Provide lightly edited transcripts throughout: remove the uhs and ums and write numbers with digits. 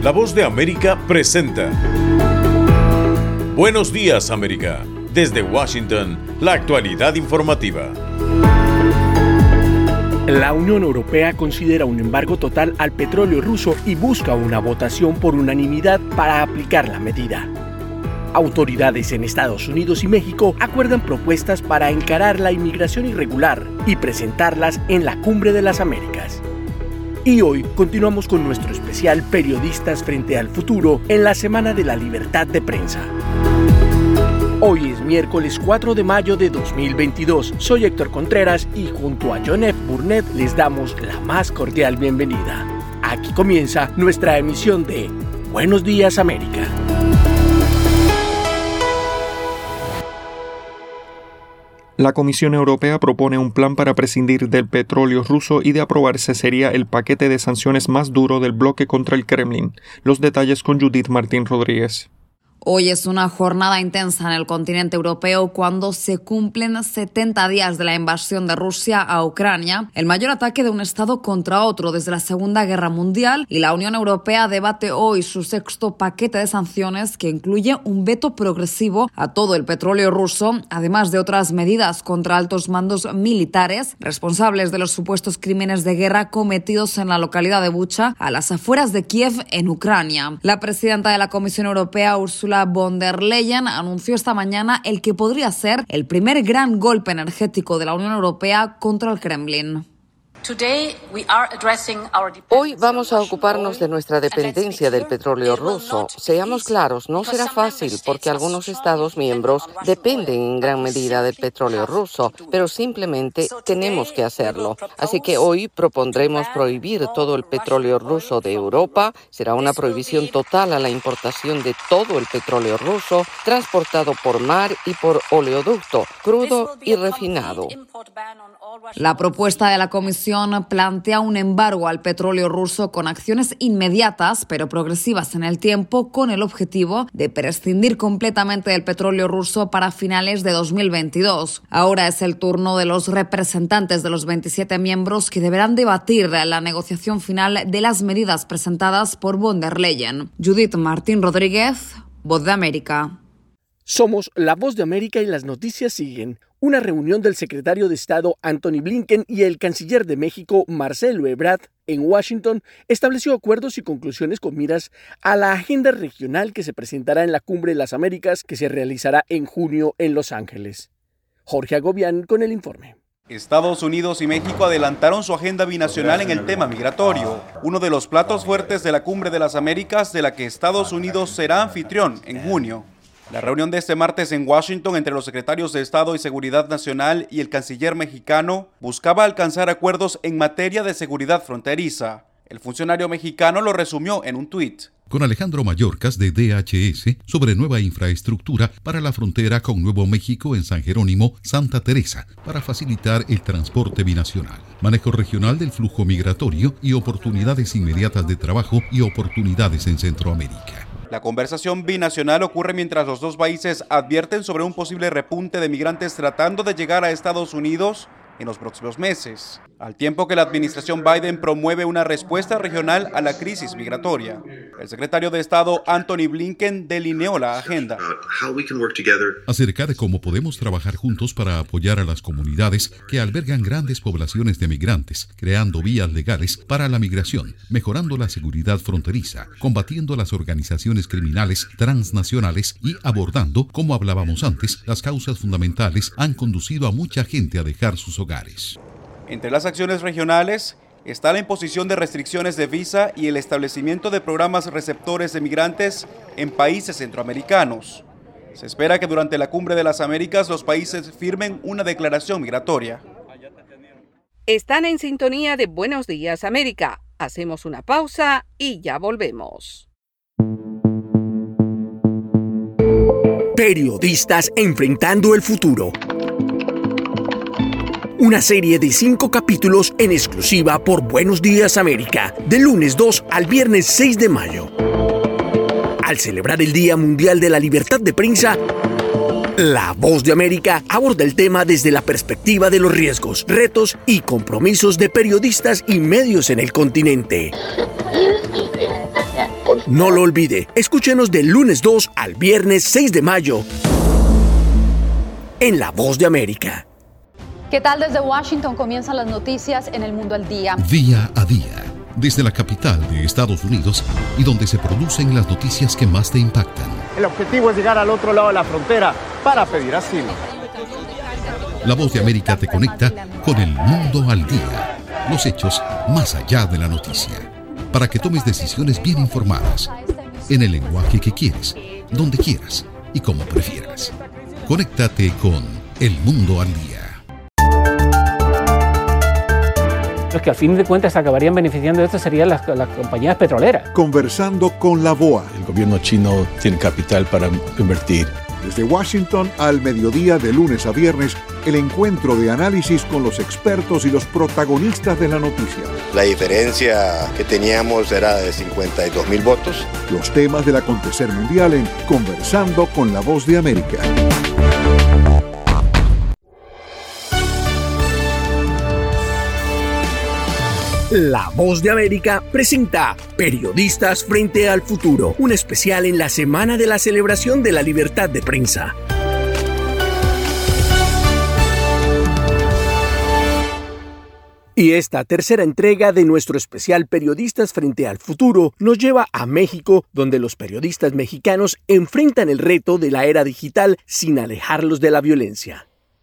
La Voz de América presenta Buenos Días, América. Desde Washington, la actualidad informativa. La Unión Europea considera un embargo total al petróleo ruso y busca una votación por unanimidad para aplicar la medida. Autoridades en Estados Unidos y México acuerdan propuestas para encarar la inmigración irregular y presentarlas en la Cumbre de las Américas. Y hoy continuamos con nuestro especial Periodistas frente al futuro en la Semana de la Libertad de Prensa. Hoy es miércoles 4 de mayo de 2022. Soy Héctor Contreras y junto a John F. Burnett les damos la más cordial bienvenida. Aquí comienza nuestra emisión de Buenos Días, América. La Comisión Europea propone un plan para prescindir del petróleo ruso y de aprobarse sería el paquete de sanciones más duro del bloque contra el Kremlin. Los detalles con Judith Martín Rodríguez. Hoy es una jornada intensa en el continente europeo cuando se cumplen 70 días de la invasión de Rusia a Ucrania, el mayor ataque de un Estado contra otro desde la Segunda Guerra Mundial, y la Unión Europea debate hoy su sexto paquete de sanciones que incluye un veto progresivo a todo el petróleo ruso, además de otras medidas contra altos mandos militares responsables de los supuestos crímenes de guerra cometidos en la localidad de Bucha, a las afueras de Kiev, en Ucrania. La presidenta de la Comisión Europea, Ursula von der Leyen, anunció esta mañana el que podría ser el primer gran golpe energético de la Unión Europea contra el Kremlin. Hoy vamos a ocuparnos de nuestra dependencia del petróleo ruso. Seamos claros, no será fácil porque algunos Estados miembros dependen en gran medida del petróleo ruso, pero simplemente tenemos que hacerlo. Así que hoy propondremos prohibir todo el petróleo ruso de Europa. Será una prohibición total a la importación de todo el petróleo ruso transportado por mar y por oleoducto, crudo y refinado. La propuesta de la Comisión plantea un embargo al petróleo ruso con acciones inmediatas pero progresivas en el tiempo, con el objetivo de prescindir completamente del petróleo ruso para finales de 2022. Ahora es el turno de los representantes de los 27 miembros que deberán debatir la negociación final de las medidas presentadas por von der Leyen. Judith Martín Rodríguez, Voz de América. Somos La Voz de América y las noticias siguen. Una reunión del secretario de Estado Antony Blinken y el canciller de México Marcelo Ebrard en Washington estableció acuerdos y conclusiones con miras a la agenda regional que se presentará en la Cumbre de las Américas que se realizará en junio en Los Ángeles. Jorge Agobián con el informe. Estados Unidos y México adelantaron su agenda binacional en el tema migratorio, uno de los platos fuertes de la Cumbre de las Américas, de la que Estados Unidos será anfitrión en junio. La reunión de este martes en Washington entre los secretarios de Estado y Seguridad Nacional y el canciller mexicano buscaba alcanzar acuerdos en materia de seguridad fronteriza. El funcionario mexicano lo resumió en un tuit. Con Alejandro Mayorkas de DHS sobre nueva infraestructura para la frontera con Nuevo México en San Jerónimo, Santa Teresa, para facilitar el transporte binacional, manejo regional del flujo migratorio y oportunidades inmediatas de trabajo y oportunidades en Centroamérica. La conversación binacional ocurre mientras los dos países advierten sobre un posible repunte de migrantes tratando de llegar a Estados Unidos en los próximos meses, al tiempo que la administración Biden promueve una respuesta regional a la crisis migratoria. El secretario de Estado Antony Blinken delineó la agenda. Acerca de cómo podemos trabajar juntos para apoyar a las comunidades que albergan grandes poblaciones de migrantes, creando vías legales para la migración, mejorando la seguridad fronteriza, combatiendo las organizaciones criminales transnacionales y abordando, como hablábamos antes, las causas fundamentales han conducido a mucha gente a dejar sus hogares. Entre las acciones regionales está la imposición de restricciones de visa y el establecimiento de programas receptores de migrantes en países centroamericanos. Se espera que durante la Cumbre de las Américas los países firmen una declaración migratoria. Están en sintonía de Buenos Días, América. Hacemos una pausa y ya volvemos. Periodistas enfrentando el futuro. Una serie de 5 capítulos en exclusiva por Buenos Días América, del lunes 2 al viernes 6 de mayo. Al celebrar el Día Mundial de la Libertad de Prensa, La Voz de América aborda el tema desde la perspectiva de los riesgos, retos y compromisos de periodistas y medios en el continente. No lo olvide, escúchenos del lunes 2 al viernes 6 de mayo en La Voz de América. ¿Qué tal? Desde Washington comienzan las noticias en El Mundo al Día. Día a día, desde la capital de Estados Unidos y donde se producen las noticias que más te impactan. El objetivo es llegar al otro lado de la frontera para pedir asilo. La Voz de América te conecta con El Mundo al Día. Los hechos más allá de la noticia. Para que tomes decisiones bien informadas. En el lenguaje que quieres, donde quieras y como prefieras. Conéctate con El Mundo al Día. Los que al fin de cuentas acabarían beneficiando de esto serían las compañías petroleras. Conversando con la BOA. El gobierno chino tiene capital para invertir. Desde Washington al mediodía de lunes a viernes, el encuentro de análisis con los expertos y los protagonistas de la noticia. La diferencia que teníamos era de 52,000 votos. Los temas del acontecer mundial en Conversando con la Voz de América. La Voz de América presenta Periodistas frente al futuro, un especial en la semana de la celebración de la libertad de prensa. Y esta tercera entrega de nuestro especial Periodistas frente al futuro nos lleva a México, donde los periodistas mexicanos enfrentan el reto de la era digital sin alejarlos de la violencia.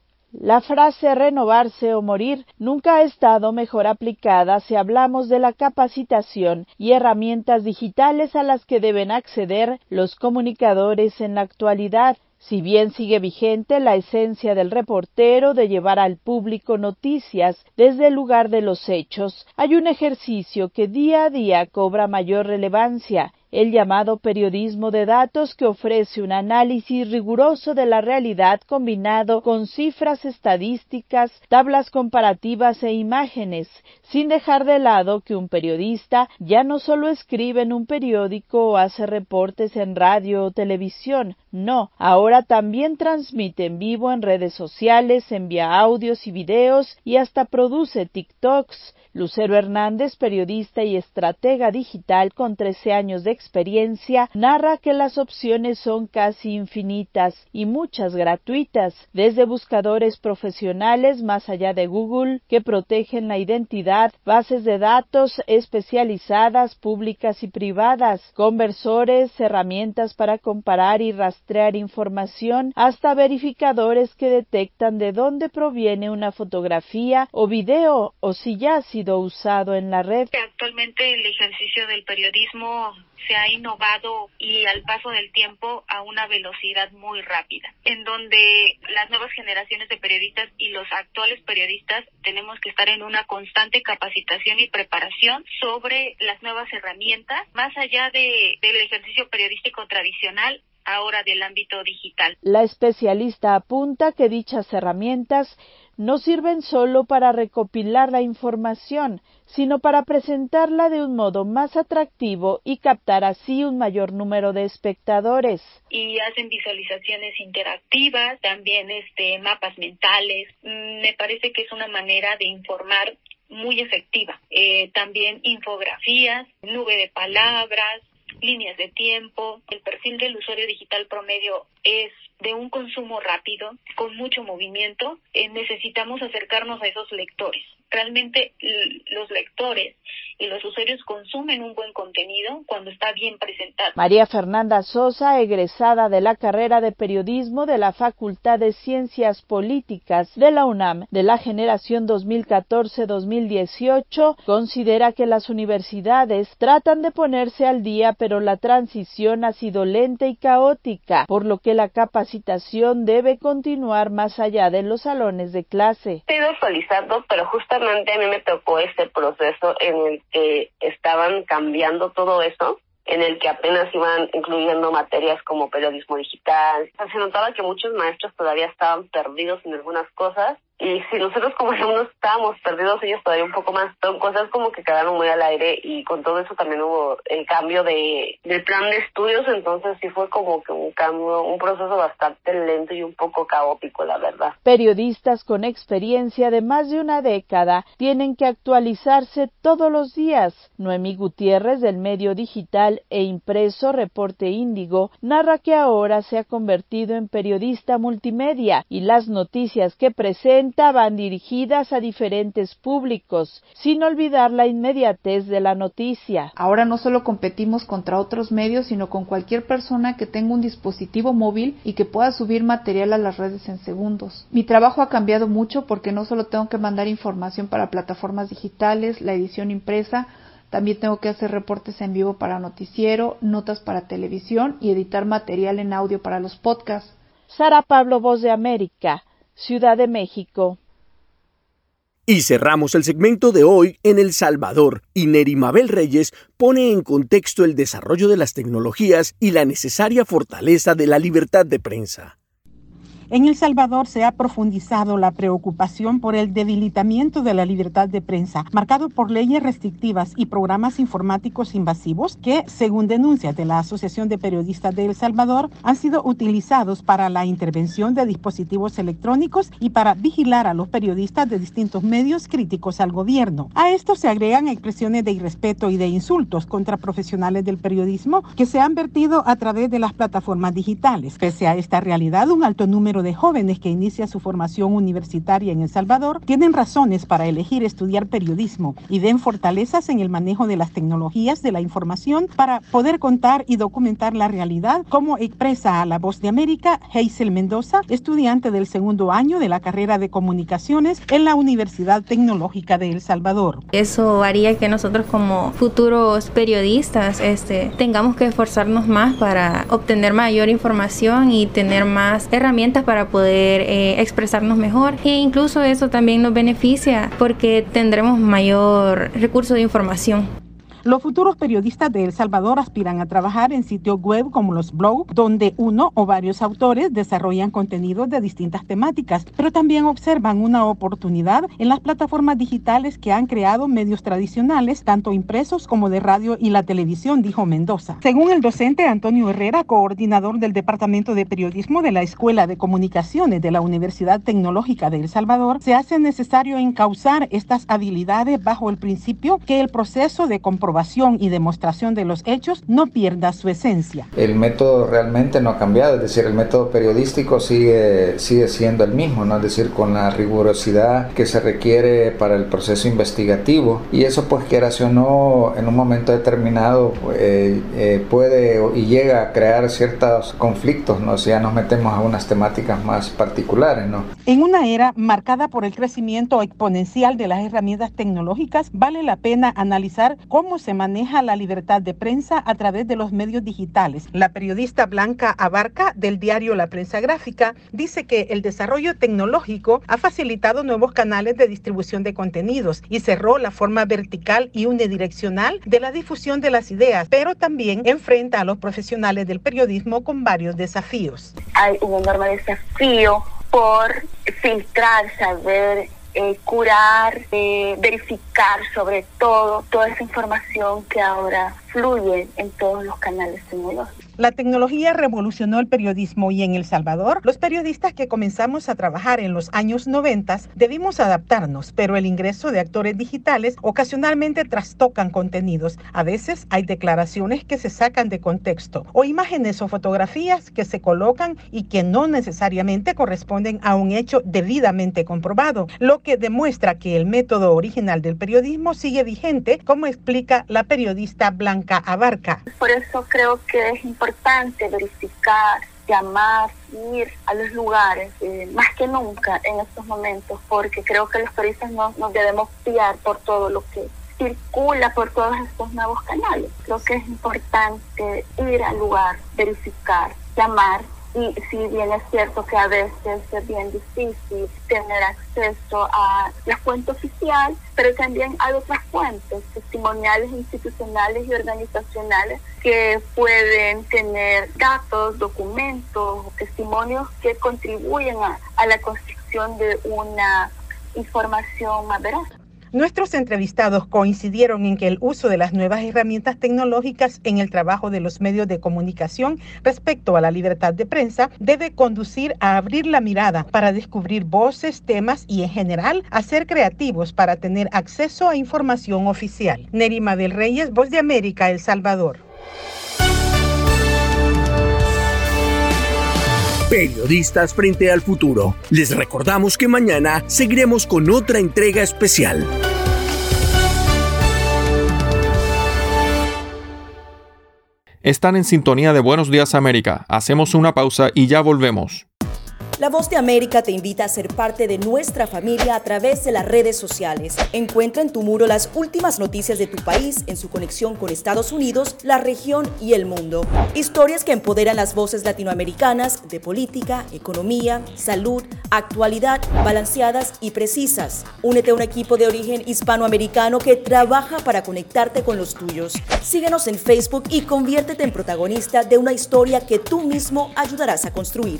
La frase renovarse o morir nunca ha estado mejor aplicada si hablamos de la capacitación y herramientas digitales a las que deben acceder los comunicadores en la actualidad. Si bien sigue vigente la esencia del reportero de llevar al público noticias desde el lugar de los hechos, hay un ejercicio que día a día cobra mayor relevancia, el llamado periodismo de datos, que ofrece un análisis riguroso de la realidad combinado con cifras estadísticas, tablas comparativas e imágenes, sin dejar de lado que un periodista ya no solo escribe en un periódico o hace reportes en radio o televisión, no, ahora también transmite en vivo en redes sociales, envía audios y videos y hasta produce TikToks. Lucero Hernández, periodista y estratega digital con 13 años de experiencia, narra que las opciones son casi infinitas y muchas gratuitas, desde buscadores profesionales más allá de Google que protegen la identidad, bases de datos especializadas públicas y privadas, conversores, herramientas para comparar y rastrear información, hasta verificadores que detectan de dónde proviene una fotografía o video o si ya ha sido usado en la red. Actualmente el ejercicio del periodismo se ha innovado y al paso del tiempo a una velocidad muy rápida, en donde las nuevas generaciones de periodistas y los actuales periodistas tenemos que estar en una constante capacitación y preparación sobre las nuevas herramientas, más allá del ejercicio periodístico tradicional, ahora del ámbito digital. La especialista apunta que dichas herramientas no sirven solo para recopilar la información, sino para presentarla de un modo más atractivo y captar así un mayor número de espectadores. Y hacen visualizaciones interactivas, también mapas mentales. Me parece que es una manera de informar muy efectiva. También infografías, nube de palabras, líneas de tiempo. El perfil del usuario digital promedio es de un consumo rápido, con mucho movimiento. Necesitamos acercarnos a esos lectores. Realmente los lectores y los usuarios consumen un buen contenido cuando está bien presentado. María Fernanda Sosa, egresada de la carrera de periodismo de la Facultad de Ciencias Políticas de la UNAM de la generación 2014-2018, considera que las universidades tratan de ponerse al día, pero la transición ha sido lenta y caótica, por lo que la capacitación debe continuar más allá de los salones de clase. He ido actualizando, pero justamente a mí me tocó este proceso en el que estaban cambiando todo eso, en el que apenas iban incluyendo materias como periodismo digital. Se notaba que muchos maestros todavía estaban perdidos en algunas cosas Y si nosotros como alumnos estábamos perdidos, ellos todavía un poco más. Son cosas como que quedaron muy al aire, y con todo eso también hubo el cambio del plan de estudios, entonces sí fue como que un cambio, un proceso bastante lento y un poco caótico, la verdad. Periodistas con experiencia de más de una década tienen que actualizarse todos los días. Noemí Gutiérrez, del medio digital e impreso Reporte Índigo, narra que ahora se ha convertido en periodista multimedia y las noticias que presenta van dirigidas a diferentes públicos, sin olvidar la inmediatez de la noticia. Ahora no solo competimos contra otros medios, sino con cualquier persona que tenga un dispositivo móvil y que pueda subir material a las redes en segundos. Mi trabajo ha cambiado mucho porque no solo tengo que mandar información para plataformas digitales, la edición impresa, también tengo que hacer reportes en vivo para noticiero, notas para televisión y editar material en audio para los podcasts. Sara Pablo, Voz de América, Ciudad de México. Y cerramos el segmento de hoy en El Salvador, y Neri Mabel Reyes pone en contexto el desarrollo de las tecnologías y la necesaria fortaleza de la libertad de prensa. En El Salvador se ha profundizado la preocupación por el debilitamiento de la libertad de prensa, marcado por leyes restrictivas y programas informáticos invasivos que, según denuncias de la Asociación de Periodistas de El Salvador, han sido utilizados para la intervención de dispositivos electrónicos y para vigilar a los periodistas de distintos medios críticos al gobierno. A esto se agregan expresiones de irrespeto y de insultos contra profesionales del periodismo que se han vertido a través de las plataformas digitales. Pese a esta realidad, un alto número de jóvenes que inician su formación universitaria en El Salvador tienen razones para elegir estudiar periodismo y ven fortalezas en el manejo de las tecnologías de la información para poder contar y documentar la realidad, como expresa a La Voz de América Hazel Mendoza, estudiante del segundo año de la carrera de Comunicaciones en la Universidad Tecnológica de El Salvador. Eso haría que nosotros como futuros periodistas tengamos que esforzarnos más para obtener mayor información y tener más herramientas para poder expresarnos mejor, e incluso eso también nos beneficia porque tendremos mayor recurso de información. Los futuros periodistas de El Salvador aspiran a trabajar en sitios web como los blogs, donde uno o varios autores desarrollan contenidos de distintas temáticas, pero también observan una oportunidad en las plataformas digitales que han creado medios tradicionales, tanto impresos como de radio y la televisión, dijo Mendoza. Según el docente Antonio Herrera, coordinador del Departamento de Periodismo de la Escuela de Comunicaciones de la Universidad Tecnológica de El Salvador, se hace necesario encauzar estas habilidades bajo el principio que el proceso de comprobación y demostración de los hechos no pierda su esencia. El método realmente no ha cambiado, es decir, el método periodístico sigue siendo el mismo, ¿no? Es decir, con la rigurosidad que se requiere para el proceso investigativo, y eso, pues quieras o no, en un momento determinado puede y llega a crear ciertos conflictos, ¿no? Si ya nos metemos a unas temáticas más particulares, ¿no? En una era marcada por el crecimiento exponencial de las herramientas tecnológicas, vale la pena analizar cómo se maneja la libertad de prensa a través de los medios digitales. La periodista Blanca Abarca, del diario La Prensa Gráfica, dice que el desarrollo tecnológico ha facilitado nuevos canales de distribución de contenidos y cerró la forma vertical y unidireccional de la difusión de las ideas, pero también enfrenta a los profesionales del periodismo con varios desafíos. Hay un enorme desafío por filtrar, saber curar, verificar sobre todo toda esa información que ahora fluye en todos los canales tecnológicos. La tecnología revolucionó el periodismo y en El Salvador, los periodistas que comenzamos a trabajar en los años 90 debimos adaptarnos, pero el ingreso de actores digitales ocasionalmente trastocan contenidos. A veces hay declaraciones que se sacan de contexto o imágenes o fotografías que se colocan y que no necesariamente corresponden a un hecho debidamente comprobado, lo que demuestra que el método original del periodismo sigue vigente, como explica la periodista Blanca Abarca. Por eso creo que es importante verificar, llamar, ir a los lugares, más que nunca en estos momentos, porque creo que los periodistas no nos debemos fiar por todo lo que circula por todos estos nuevos canales. Creo que es importante ir al lugar, verificar, llamar. Y si bien es cierto que a veces es bien difícil tener acceso a la fuente oficial, pero también hay otras fuentes testimoniales, institucionales y organizacionales que pueden tener datos, documentos, testimonios que contribuyen a la construcción obtención de una información más veraz. Nuestros entrevistados coincidieron en que el uso de las nuevas herramientas tecnológicas en el trabajo de los medios de comunicación respecto a la libertad de prensa debe conducir a abrir la mirada para descubrir voces, temas y en general a ser creativos para tener acceso a información oficial. Nerima del Reyes, Voz de América, El Salvador. Periodistas frente al futuro. Les recordamos que mañana seguiremos con otra entrega especial. Están en sintonía de Buenos Días América. Hacemos una pausa y ya volvemos. La Voz de América te invita a ser parte de nuestra familia a través de las redes sociales. Encuentra en tu muro las últimas noticias de tu país en su conexión con Estados Unidos, la región y el mundo. Historias que empoderan las voces latinoamericanas de política, economía, salud, actualidad, balanceadas y precisas. Únete a un equipo de origen hispanoamericano que trabaja para conectarte con los tuyos. Síguenos en Facebook y conviértete en protagonista de una historia que tú mismo ayudarás a construir.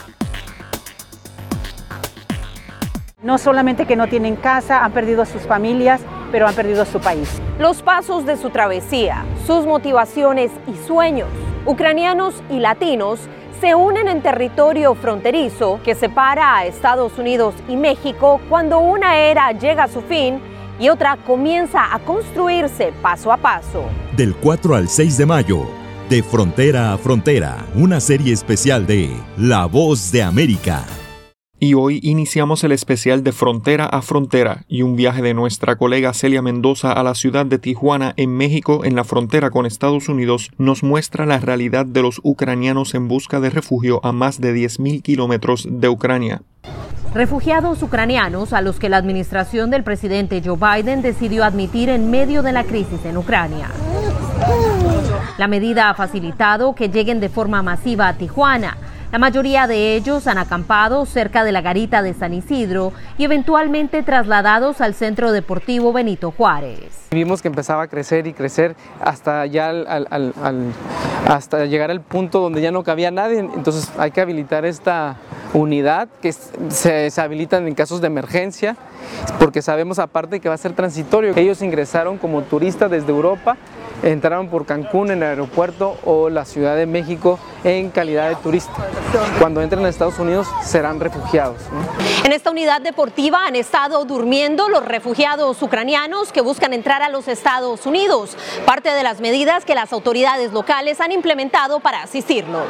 No solamente que no tienen casa, han perdido a sus familias, pero han perdido su país. Los pasos de su travesía, sus motivaciones y sueños, ucranianos y latinos, se unen en territorio fronterizo que separa a Estados Unidos y México cuando una era llega a su fin y otra comienza a construirse paso a paso. Del 4 al 6 de mayo, de Frontera a Frontera, una serie especial de La Voz de América. Y hoy iniciamos el especial de Frontera a Frontera y un viaje de nuestra colega Celia Mendoza a la ciudad de Tijuana, en México, en la frontera con Estados Unidos, nos muestra la realidad de los ucranianos en busca de refugio a más de 10.000 kilómetros de Ucrania. Refugiados ucranianos a los que la administración del presidente Joe Biden decidió admitir en medio de la crisis en Ucrania. La medida ha facilitado que lleguen de forma masiva a Tijuana. La mayoría de ellos han acampado cerca de la garita de San Isidro y eventualmente trasladados al Centro Deportivo Benito Juárez. Vimos que empezaba a crecer y crecer hasta ya hasta llegar al punto donde ya no cabía nadie. Entonces hay que habilitar esta unidad que se habilitan en casos de emergencia, porque sabemos aparte que va a ser transitorio. Ellos ingresaron como turistas desde Europa, entraron por Cancún en el aeropuerto o la Ciudad de México en calidad de turista. Cuando entren a Estados Unidos serán refugiados, ¿no? En esta unidad deportiva han estado durmiendo los refugiados ucranianos que buscan entrar a los Estados Unidos, parte de las medidas que las autoridades locales han implementado para asistirlos.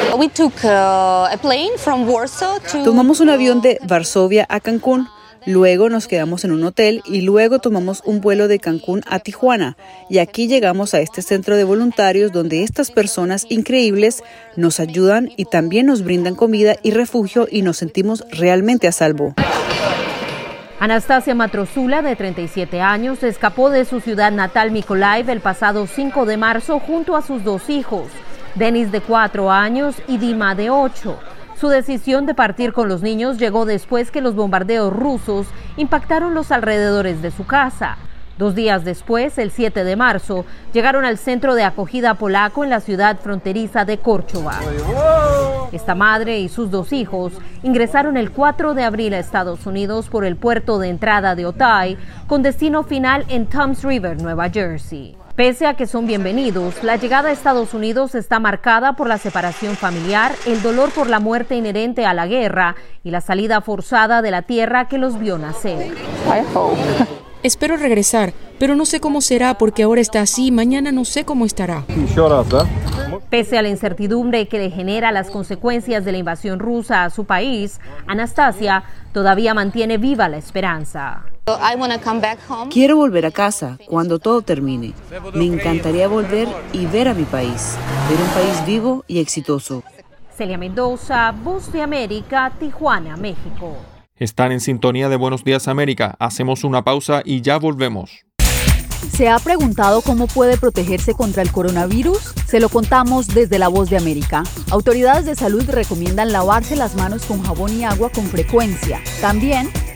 Tomamos un avión de Varsovia a Cancún. Luego nos quedamos en un hotel y luego tomamos un vuelo de Cancún a Tijuana. Y aquí llegamos a este centro de voluntarios donde estas personas increíbles nos ayudan y también nos brindan comida y refugio y nos sentimos realmente a salvo. Anastasia Matrosula, de 37 años, escapó de su ciudad natal Mykolaiv el pasado 5 de marzo junto a sus 2 hijos, Denis de 4 años y Dima de 8. Su decisión de partir con los niños llegó después que los bombardeos rusos impactaron los alrededores de su casa. 2 días después, el 7 de marzo, llegaron al centro de acogida polaco en la ciudad fronteriza de Córchova. Esta madre y sus 2 hijos ingresaron el 4 de abril a Estados Unidos por el puerto de entrada de Otay, con destino final en Toms River, Nueva Jersey. Pese a que son bienvenidos, la llegada a Estados Unidos está marcada por la separación familiar, el dolor por la muerte inherente a la guerra y la salida forzada de la tierra que los vio nacer. Espero regresar, pero no sé cómo será porque ahora está así, mañana no sé cómo estará. Pese a la incertidumbre que le genera las consecuencias de la invasión rusa a su país, Anastasia todavía mantiene viva la esperanza. Quiero volver a casa cuando todo termine. Me encantaría volver y ver a mi país, ver un país vivo y exitoso. Celia Mendoza, Voz de América, Tijuana, México. Están en sintonía de Buenos Días América. Hacemos una pausa y ya volvemos. ¿Se ha preguntado cómo puede protegerse contra el coronavirus? Se lo contamos desde La Voz de América. Autoridades de salud recomiendan lavarse las manos con jabón y agua con frecuencia. También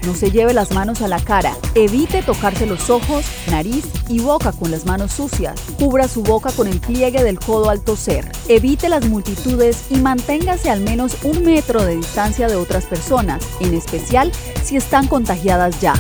No se lleve las manos a la cara. Evite tocarse los ojos, nariz y boca con las manos sucias. Cubra su boca con el pliegue del codo al toser. Evite las multitudes y manténgase al menos 1 metro de distancia de otras personas, en especial si están contagiadas ya.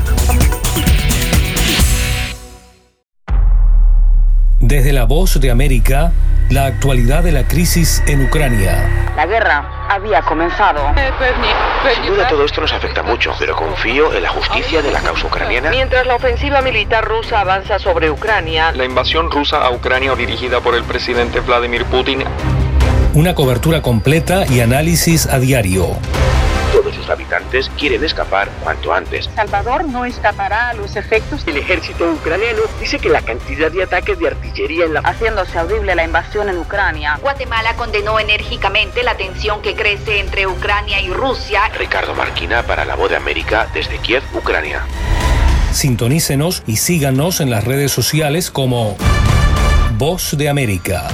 Desde La Voz de América, la actualidad de la crisis en Ucrania. La guerra había comenzado. Sin duda todo esto nos afecta mucho, pero confío en la justicia de la causa ucraniana. Mientras la ofensiva militar rusa avanza sobre Ucrania, la invasión rusa a Ucrania dirigida por el presidente Vladimir Putin. Una cobertura completa y análisis a diario. Todos sus habitantes quieren escapar cuanto antes. Salvador no escapará a los efectos. El ejército ucraniano dice que la cantidad de ataques de artillería haciéndose audible la invasión en Ucrania. Guatemala condenó enérgicamente la tensión que crece entre Ucrania y Rusia. Ricardo Marquina para La Voz de América desde Kiev, Ucrania. Sintonícenos y síganos en las redes sociales como Voz de América.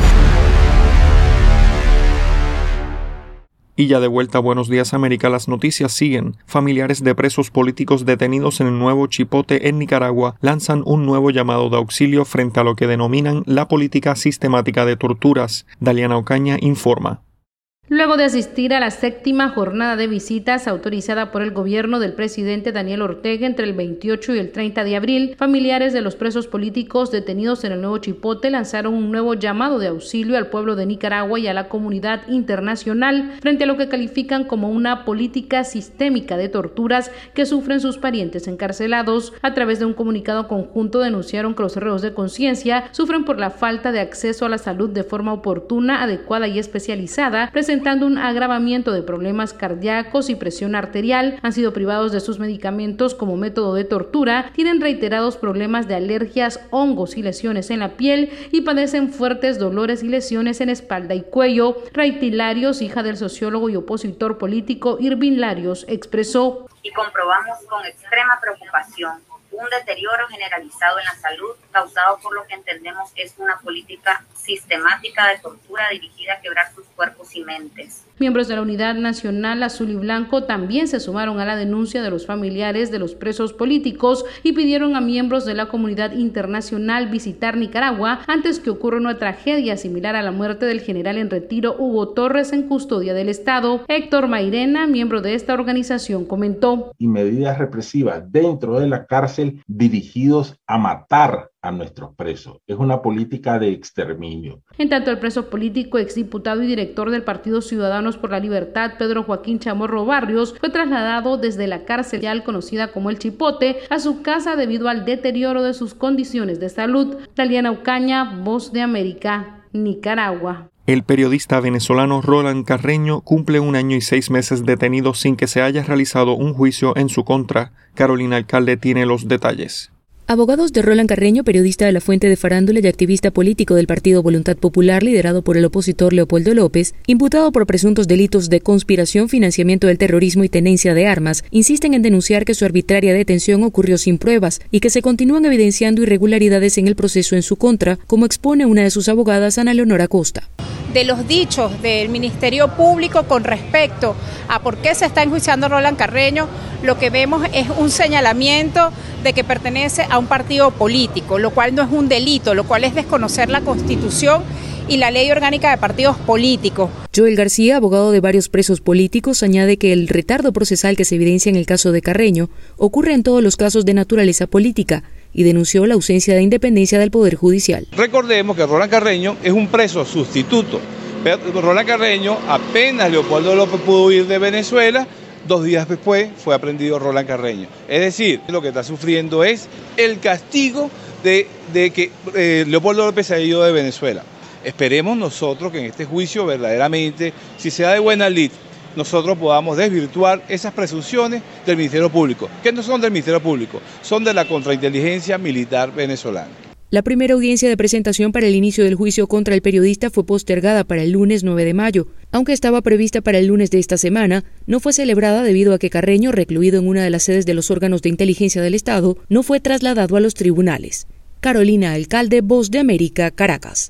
Y ya de vuelta a Buenos Días América, las noticias siguen. Familiares de presos políticos detenidos en el nuevo Chipote en Nicaragua lanzan un nuevo llamado de auxilio frente a lo que denominan la política sistemática de torturas. Daliana Ocaña informa. Luego de asistir a la 7ª jornada de visitas autorizada por el gobierno del presidente Daniel Ortega entre el 28 y el 30 de abril, familiares de los presos políticos detenidos en el nuevo Chipote lanzaron un nuevo llamado de auxilio al pueblo de Nicaragua y a la comunidad internacional frente a lo que califican como una política sistémica de torturas que sufren sus parientes encarcelados. A través de un comunicado conjunto denunciaron que los reos de conciencia sufren por la falta de acceso a la salud de forma oportuna, adecuada y especializada, presentando un agravamiento de problemas cardíacos y presión arterial, han sido privados de sus medicamentos como método de tortura, tienen reiterados problemas de alergias, hongos y lesiones en la piel y padecen fuertes dolores y lesiones en espalda y cuello. Raiti Larios, hija del sociólogo y opositor político Irving Larios, expresó: y comprobamos con extrema preocupación un deterioro generalizado en la salud causado por lo que entendemos es una política sistemática de tortura dirigida a quebrar sus cuerpos y mentes. Miembros de la Unidad Nacional Azul y Blanco también se sumaron a la denuncia de los familiares de los presos políticos y pidieron a miembros de la comunidad internacional visitar Nicaragua antes que ocurra una tragedia similar a la muerte del general en retiro Hugo Torres en custodia del Estado. Héctor Mairena, miembro de esta organización, comentó: y medidas represivas dentro de la cárcel dirigidos a matar a nuestros presos. Es una política de exterminio. En tanto, el preso político, exdiputado y director del Partido Ciudadanos por la Libertad, Pedro Joaquín Chamorro Barrios, fue trasladado desde la cárcel ya conocida como El Chipote a su casa debido al deterioro de sus condiciones de salud. Daliana Ocaña, Voz de América, Nicaragua. El periodista venezolano Roland Carreño cumple 1 año y 6 meses detenido sin que se haya realizado un juicio en su contra. Carolina Alcalde tiene los detalles. Abogados de Roland Carreño, periodista de La Fuente de Farándula y activista político del Partido Voluntad Popular, liderado por el opositor Leopoldo López, imputado por presuntos delitos de conspiración, financiamiento del terrorismo y tenencia de armas, insisten en denunciar que su arbitraria detención ocurrió sin pruebas y que se continúan evidenciando irregularidades en el proceso en su contra, como expone una de sus abogadas, Ana Leonora Costa. De los dichos del Ministerio Público con respecto a por qué se está enjuiciando Roland Carreño, lo que vemos es un señalamiento de que pertenece a un partido político, lo cual no es un delito, lo cual es desconocer la Constitución y la Ley Orgánica de Partidos Políticos. Joel García, abogado de varios presos políticos, añade que el retardo procesal que se evidencia en el caso de Carreño ocurre en todos los casos de naturaleza política y denunció la ausencia de independencia del Poder Judicial. Recordemos que Roland Carreño es un preso sustituto. Pero Roland Carreño, apenas Leopoldo López pudo huir de Venezuela, 2 días después fue aprendido Roland Carreño. Es decir, lo que está sufriendo es el castigo de que Leopoldo López se ha ido de Venezuela. Esperemos nosotros que en este juicio verdaderamente, si se da de buena lid, nosotros podamos desvirtuar esas presunciones del Ministerio Público, que no son del Ministerio Público, son de la contrainteligencia militar venezolana. La primera audiencia de presentación para el inicio del juicio contra el periodista fue postergada para el lunes 9 de mayo. Aunque estaba prevista para el lunes de esta semana, no fue celebrada debido a que Carreño, recluido en una de las sedes de los órganos de inteligencia del Estado, no fue trasladado a los tribunales. Carolina Alcalde, Voz de América, Caracas.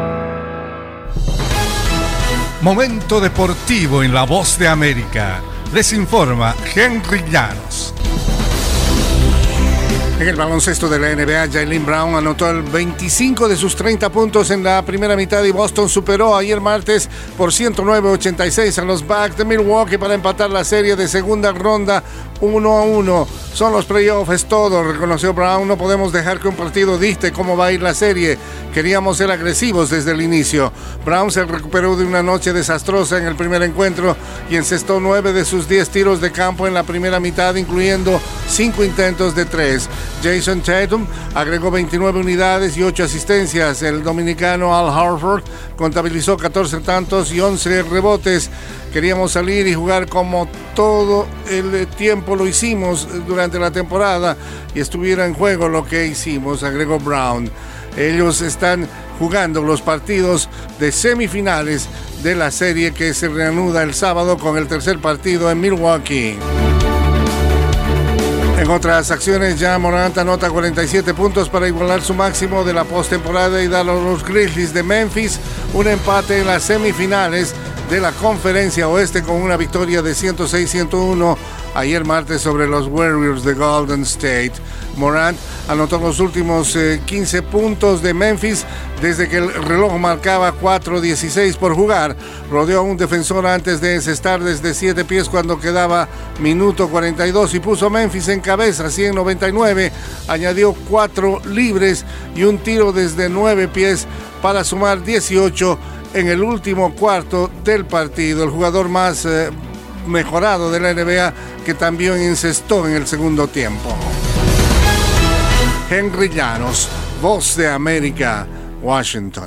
Momento deportivo en La Voz de América. Les informa Henry Llanos. En el baloncesto de la NBA, Jaylen Brown anotó el 25 de sus 30 puntos en la primera mitad y Boston superó ayer martes por 109-86 a los Bucks de Milwaukee para empatar la serie de segunda ronda 1-1. Son los playoffs, es todo, reconoció Brown. No podemos dejar que un partido dicte cómo va a ir la serie. Queríamos ser agresivos desde el inicio. Brown se recuperó de una noche desastrosa en el primer encuentro y encestó 9 de sus 10 tiros de campo en la primera mitad, incluyendo 5 intentos de 3. Jason Tatum agregó 29 unidades y 8 asistencias. El dominicano Al Horford contabilizó 14 tantos y 11 rebotes. Queríamos salir y jugar como todo el tiempo lo hicimos durante la temporada y estuviera en juego lo que hicimos, agregó Brown. Ellos están jugando los partidos de semifinales de la serie que se reanuda el sábado con el tercer partido en Milwaukee. En otras acciones, Ja Morant anota 47 puntos para igualar su máximo de la postemporada y dar a los Grizzlies de Memphis un empate en las semifinales de la Conferencia Oeste con una victoria de 106-101 ayer martes sobre los Warriors de Golden State. Morant anotó los últimos 15 puntos de Memphis desde que el reloj marcaba 4:16 por jugar. Rodeó a un defensor antes de encestar desde 7 pies cuando quedaba minuto 42 y puso a Memphis en cabeza 100-99. Añadió 4 libres y un tiro desde 9 pies para sumar 18 en el último cuarto del partido. El jugador más mejorado de la NBA que también encestó en el segundo tiempo. Henry Llanos, Voz de América, Washington.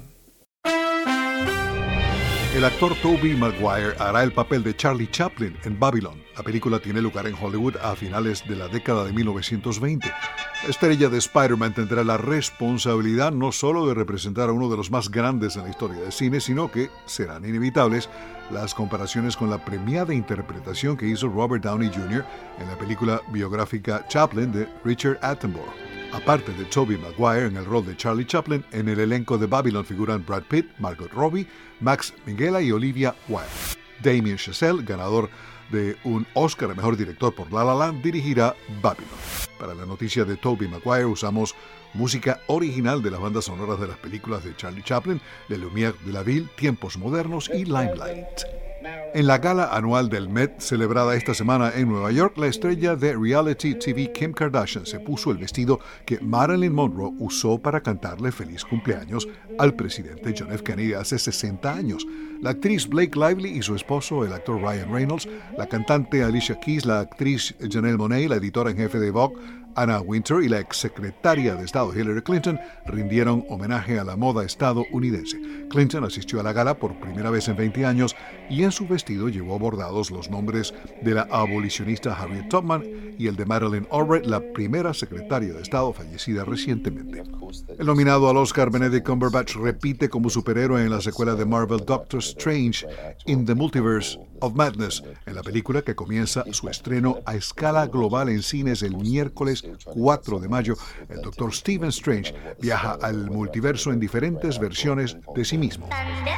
El actor Tobey Maguire hará el papel de Charlie Chaplin en Babylon. La película tiene lugar en Hollywood a finales de la década de 1920. La estrella de Spider-Man tendrá la responsabilidad no solo de representar a uno de los más grandes en la historia del cine, sino que serán inevitables las comparaciones con la premiada interpretación que hizo Robert Downey Jr. en la película biográfica Chaplin de Richard Attenborough. Aparte de Tobey Maguire en el rol de Charlie Chaplin, en el elenco de Babylon figuran Brad Pitt, Margot Robbie, Max Minghella y Olivia Wilde. Damien Chazelle, ganador de un Oscar a Mejor Director por La La Land, dirigirá Babylon. Para la noticia de Tobey Maguire usamos música original de las bandas sonoras de las películas de Charlie Chaplin, Le Lumière de la Ville, Tiempos Modernos y Limelight. En la gala anual del Met, celebrada esta semana en Nueva York, la estrella de reality TV Kim Kardashian se puso el vestido que Marilyn Monroe usó para cantarle feliz cumpleaños al presidente John F. Kennedy hace 60 años. La actriz Blake Lively y su esposo, el actor Ryan Reynolds, la cantante Alicia Keys, la actriz Janelle Monáe, la editora en jefe de Vogue, Anna Wintour, y la exsecretaria de Estado Hillary Clinton rindieron homenaje a la moda estadounidense. Clinton asistió a la gala por primera vez en 20 años y en su vestido llevó bordados los nombres de la abolicionista Harriet Tubman y el de Madeleine Albright, la primera secretaria de Estado fallecida recientemente. El nominado al Oscar Benedict Cumberbatch repite como superhéroe en la secuela de Marvel Doctor Strange in the Multiverse of Madness, en la película que comienza su estreno a escala global en cines el miércoles 4 de mayo. El Dr. Stephen Strange viaja al multiverso en diferentes versiones de sí mismo.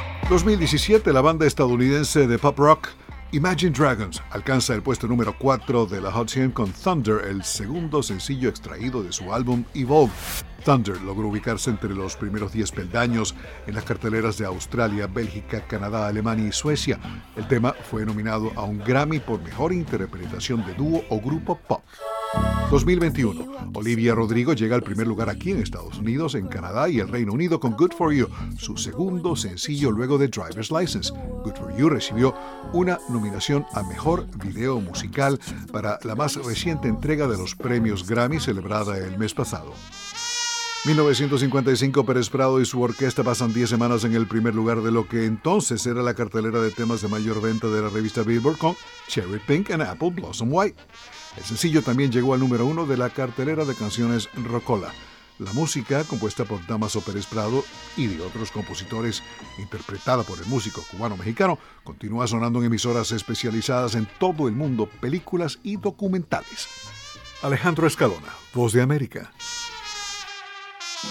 2017, la banda estadounidense de pop rock Imagine Dragons alcanza el puesto número 4 de la Hot 100 con Thunder, el segundo sencillo extraído de su álbum Evolve. Thunder logró ubicarse entre los primeros 10 peldaños en las carteleras de Australia, Bélgica, Canadá, Alemania y Suecia. El tema fue nominado a un Grammy por mejor interpretación de dúo o grupo pop. 2021. Olivia Rodrigo llega al primer lugar aquí en Estados Unidos, en Canadá y el Reino Unido con Good For You, su segundo sencillo luego de Driver's License. Good For You recibió una nominación a Mejor Video Musical para la más reciente entrega de los premios Grammy celebrada el mes pasado. 1955, Pérez Prado y su orquesta pasan 10 semanas en el primer lugar de lo que entonces era la cartelera de temas de mayor venta de la revista Billboard con Cherry Pink and Apple Blossom White. El sencillo también llegó al número 1 de la cartelera de canciones Rocola. La música, compuesta por Dámaso Pérez Prado y de otros compositores, interpretada por el músico cubano-mexicano, continúa sonando en emisoras especializadas en todo el mundo, películas y documentales. Alejandro Escalona, Voz de América.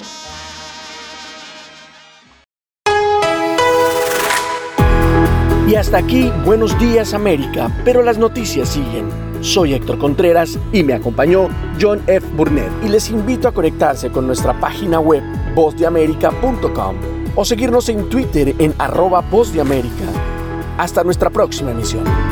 Y Y hasta aquí, Buenos Días América, pero las noticias siguen. Soy Héctor Contreras y me acompañó John F. Burnett y les invito a conectarse con nuestra página web vozdeamerica.com o seguirnos en Twitter en @vozdeamerica. Hasta nuestra próxima emisión.